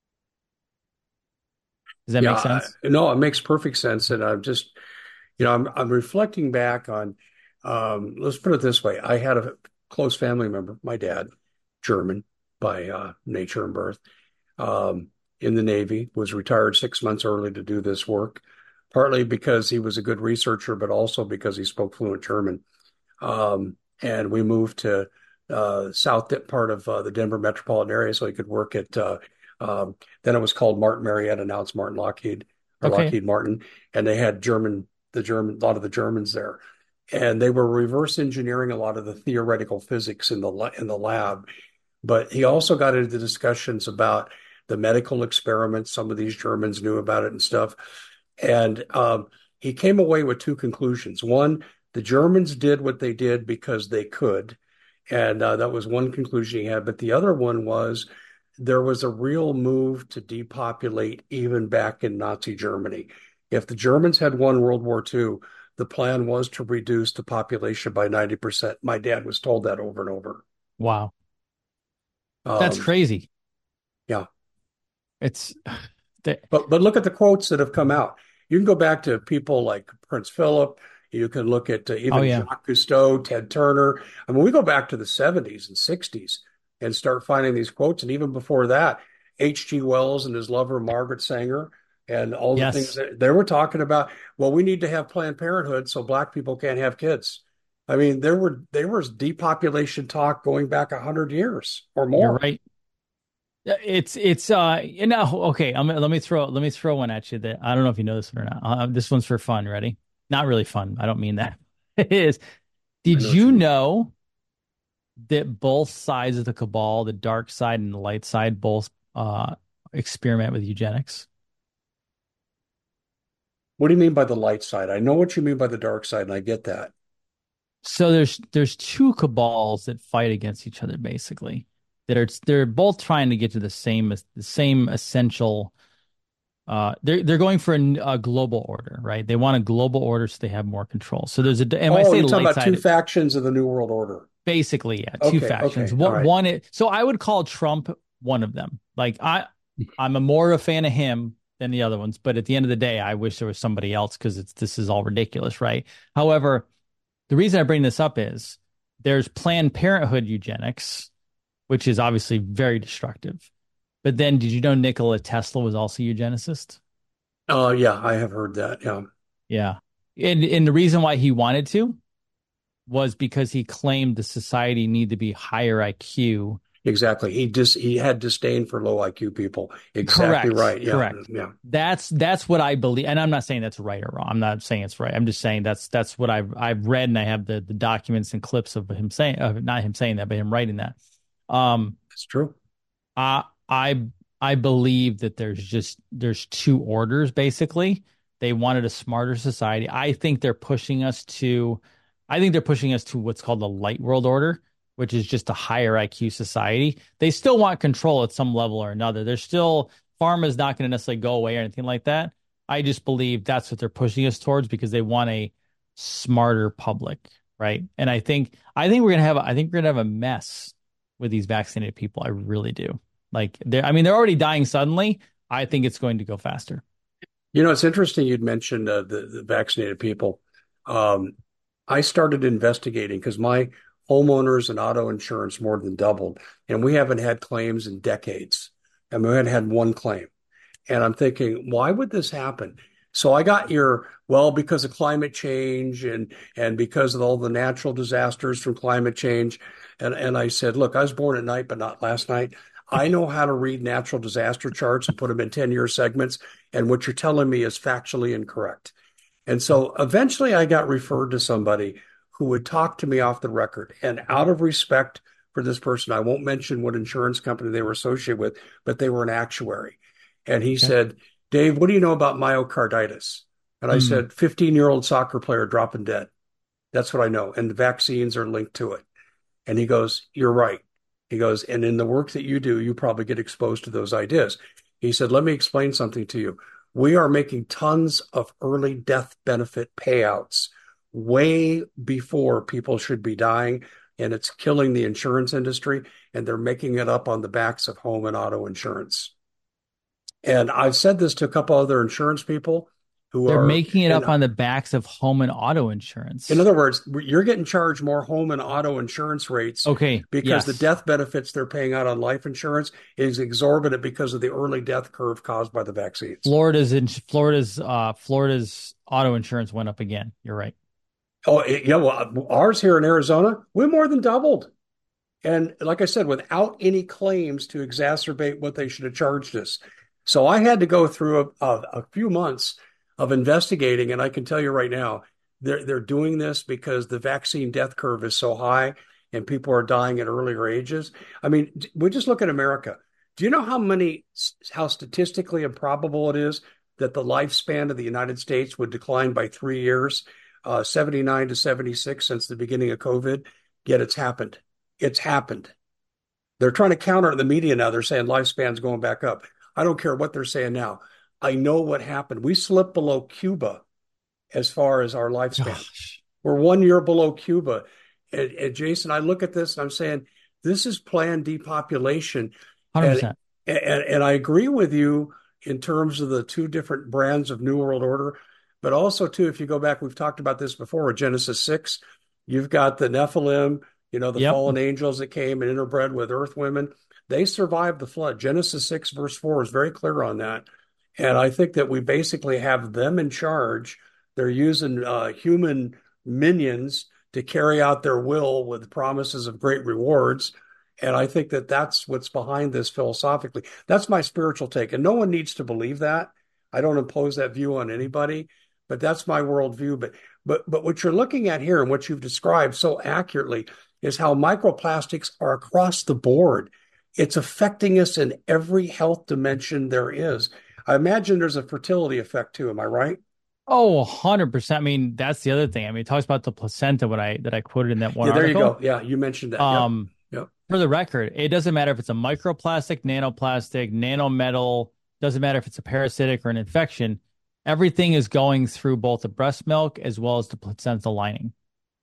Does that make sense? No, it makes perfect sense. And I'm just, I'm reflecting back on, let's put it this way. I had a close family member, my dad, German by nature and birth, in the Navy, was retired 6 months early to do this work, partly because he was a good researcher, but also because he spoke fluent German. And we moved to south part of the Denver metropolitan area so he could work at, then it was called Martin Marietta, now it's Martin Lockheed, or Lockheed Martin. And they had a lot of the Germans there. and they were reverse engineering a lot of the theoretical physics in the lab. But he also got into discussions about the medical experiments. Some of these Germans knew about it and stuff. And he came away with two conclusions. One, the Germans did what they did because they could. And that was one conclusion he had. But the other one was there was a real move to depopulate even back in Nazi Germany. If the Germans had won World War II, the plan was to reduce the population by 90%. My dad was told that over and over. Wow. That's Um, crazy. yeah. It's But look at the quotes that have come out. You can go back to people like Prince Philip. You can look at oh even yeah. Jacques Cousteau, Ted Turner. I mean, we go back to the 70s and 60s and start finding these quotes. And even before that, H.G. Wells and his lover, Margaret Sanger, and all the things Yes. that they were talking about. Well, we need to have Planned Parenthood so Black people can't have kids. I mean, there was depopulation talk going back 100 years or You're more. right. Okay, let me throw one at you that I don't know if you know this or not. This one's for fun. Ready? Not really fun. I don't mean that. It is. I Did know what you you mean. know that both sides of the cabal, the dark side and the light side, both experiment with eugenics? What do you mean by the light side? I know what you mean by the dark side, and I get that. So there's two cabals that fight against each other basically. They're both trying to get to the same essential. They're going for a global order, right? They want a global order so they have more control. So and when I Oh, say you're talking light about two side, factions of the New World Order. basically, yeah, two Okay, factions. okay, all What right. one is, so I would call Trump one of them. Like I'm a more a fan of him than the other ones, but at the end of the day, I wish there was somebody else because this is all ridiculous, right? However, the reason I bring this up is there's Planned Parenthood eugenics, which is obviously very destructive. But then, did you know Nikola Tesla was also a eugenicist? Yeah, I have heard that. Yeah, Yeah. And the reason why he wanted to was because he claimed the society needed to be higher IQ. exactly. He had disdain for low IQ people. Exactly Correct. right. Yeah, Correct. yeah. That's what I believe. And I'm not saying that's right or wrong. I'm not saying it's right. I'm just saying that's what I've read, and I have the documents and clips of him saying not him saying that, but him writing that. Um That's true. I I I believe that there's two orders basically. They wanted a smarter society. I think they're pushing us to what's called the light world order, which is just a higher IQ society. They still want control at some level or another. They're still pharma is not going to necessarily go away or anything like that. I just believe that's what they're pushing us towards because they want a smarter public, right? And I think we're gonna have a mess with these vaccinated people. I really do. Like they're already dying suddenly. I think it's going to go faster. You know, it's interesting you'd mentioned the vaccinated people. Um, I started investigating because my homeowners and auto insurance more than doubled, and we haven't had claims in decades. And we had had one claim. And I'm thinking, why would this happen? So I got because of climate change and because of all the natural disasters from climate change. And I said, look, I was born at night, but not last night. I know how to read natural disaster charts and put them in 10-year segments. And what you're telling me is factually incorrect. And so eventually I got referred to somebody who would talk to me off the record. And out of respect for this person, I won't mention what insurance company they were associated with, but they were an actuary. And he Okay. said, Dave, what do you know about myocarditis? And I Mm, said, 15-year-old soccer player dropping dead. That's what I know. And the vaccines are linked to it. And he goes, you're right. He goes, and in the work that you do, you probably get exposed to those ideas. He said, let me explain something to you. We are making tons of early death benefit payouts way before people should be dying. And it's killing the insurance industry. And they're making it up on the backs of home and auto insurance. And I've said this to a couple other insurance people who they're are, making it and up on the backs of home and auto in insurance. other words, you're getting charged more home and auto insurance rates Okay. because the Yes. death benefits they're paying out on life insurance is exorbitant because of the early death curve caused by the vaccines. Florida's auto insurance went up again. You're right. Yeah, well, ours here in Arizona, we more than doubled. And like I said, without any claims to exacerbate what they should have charged us. So I had to go through a few months of investigating. And I can tell you right now, they're doing this because the vaccine death curve is so high and people are dying at earlier ages. I mean, we just look at America. Do you know how statistically improbable it is that the lifespan of the United States would decline by 3 years, 79 to 76 since the beginning of COVID? Yet it's happened. It's happened. They're trying to counter the media now. They're saying lifespan's going back up. I don't care what they're saying now. I know what happened. We slipped below Cuba as far as our lifespan. Gosh. We're 1 year below Cuba. And Jason, I look at this and I'm saying, this is planned depopulation. 100%. And I agree with you in terms of the two different brands of New World Order, but also too, if you go back, we've talked about this before with Genesis 6, you've got the Nephilim, the Yep. fallen angels that came and interbred with earth women. They survived the flood. Genesis 6 verse 4 is very clear on that. And I think that we basically have them in charge. They're using human minions to carry out their will with promises of great rewards. And I think that that's what's behind this philosophically. That's my spiritual take. And no one needs to believe that. I don't impose that view on anybody, but that's my worldview. But what you're looking at here and what you've described so accurately is how microplastics are across the board. It's affecting us in every health dimension there is. I imagine there's a fertility effect too. Am I right? Oh, 100%. I mean, that's the other thing. I mean, it talks about the placenta, that I quoted in that one Yeah, there article. you go. Yeah, you mentioned that. Yep. For the record, it doesn't matter if it's a microplastic, nanoplastic, nanometal, doesn't matter if it's a parasitic or an infection. Everything is going through both the breast milk as well as the placenta lining.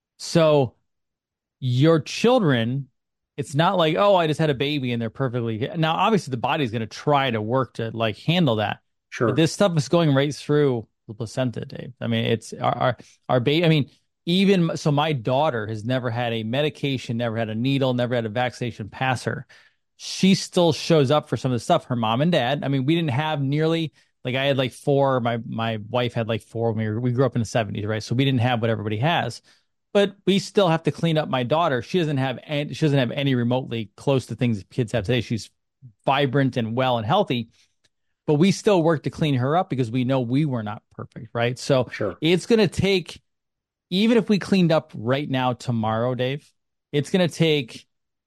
So your children, it's not like, oh, I just had a baby and they're perfectly. Now, obviously, the body's going to try to work to handle that. Sure. But this stuff is going right through the placenta, Dave. I mean, it's our baby. I mean, even so, my daughter has never had a medication, never had a needle, never had a vaccination pass her. She still shows up for some of the stuff. Her mom and dad. I mean, we didn't have nearly I had four. My wife had four when we grew up in the 70s, right? So we didn't have what everybody has. But we still have to clean up my daughter. She doesn't have any remotely close to things kids have today. She's vibrant and well and healthy. But we still work to clean her up because we know we were not perfect, right? So sure. It's going to take, even if we cleaned up right now, tomorrow, Dave, it's going to take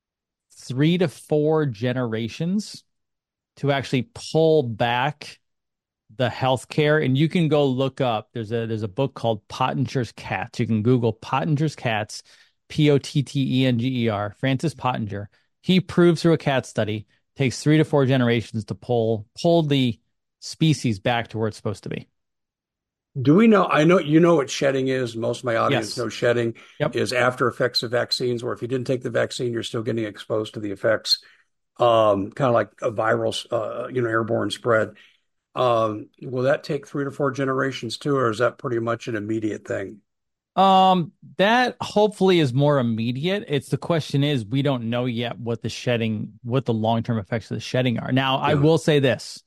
3 to 4 generations to actually pull back the healthcare. And you can go look up, there's a book called Pottinger's Cats. You can Google Pottinger's Cats, Pottenger, Francis Pottinger. He proves through a cat study, takes 3 to 4 generations to pull the species back to where it's supposed to be. Do we know? I know you know what shedding is. Most of my audience Yes. know shedding Yep. is after effects of vaccines, or if you didn't take the vaccine, you're still getting exposed to the effects, kind of like a viral, airborne spread. Will that take 3 to 4 generations too, or is that pretty much an immediate thing? That hopefully is more immediate. The question is, we don't know yet what the long-term effects of the shedding are. Now, I will say this.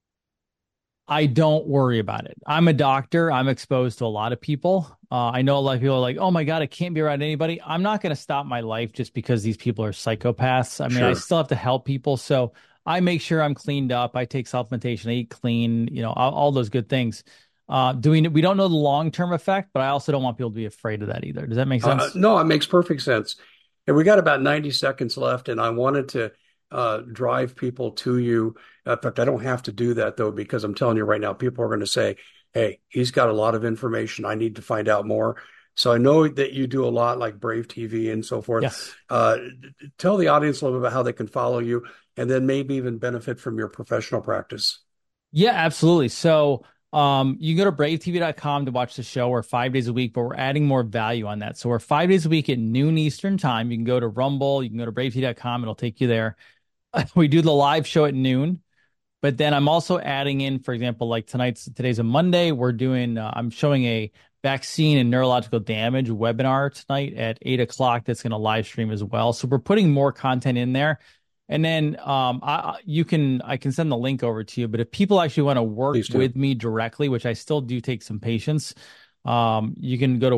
I don't worry about it. I'm a doctor. I'm exposed to a lot of people. I know a lot of people are like, oh my God, I can't be around anybody. I'm not going to stop my life just because these people are psychopaths. I mean, Sure. I still have to help people. So I make sure I'm cleaned up. I take supplementation. I eat clean, all those good things. We don't know the long-term effect, but I also don't want people to be afraid of that either. Does that make sense? No, it makes perfect sense. And we got about 90 seconds left, and I wanted to drive people to you. In fact, I don't have to do that though, because I'm telling you right now, people are going to say, hey, he's got a lot of information. I need to find out more. So I know that you do a lot like Brave TV and so forth. Yes. Tell the audience a little bit about how they can follow you and then maybe even benefit from your professional practice. Yeah, absolutely. So you can go to bravetv.com to watch the show. We're 5 days a week, but we're adding more value on that. So we're 5 days a week at noon Eastern time. You can go to Rumble. You can go to bravetv.com. It'll take you there. We do the live show at noon. But then I'm also adding in, for example, like today's a Monday. We're doing, I'm showing a vaccine and neurological damage webinar tonight at 8:00. That's going to live stream as well. So we're putting more content in there. And then I can send the link over to you. But if people actually want to work with me directly, which I still do take some patience, you can go to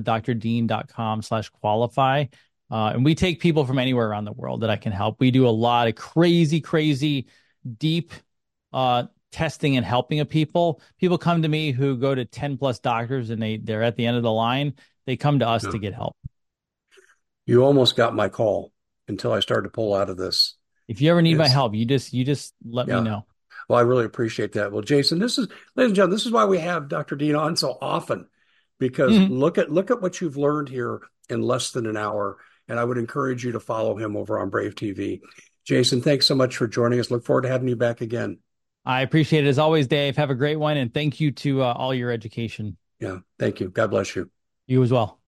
workwithdrdean.com/qualify. And we take people from anywhere around the world that I can help. We do a lot of crazy, deep testing and helping of people. People come to me who go to 10 plus doctors and they're at the end of the line. They come to us Yeah. to get help. You almost got my call until I started to pull out of this. If you ever need my It's, help, you just let me yeah. know. Well, I really appreciate that. Well, Jason, ladies and gentlemen, this is why we have Dr. Dean on so often, because Mhm. look at what you've learned here in less than an hour. And I would encourage you to follow him over on Brave TV. Jason, thanks so much for joining us. Look forward to having you back again. I appreciate it as always, Dave. Have a great one. And thank you to all your education. Yeah. Thank you. God bless you. You as well.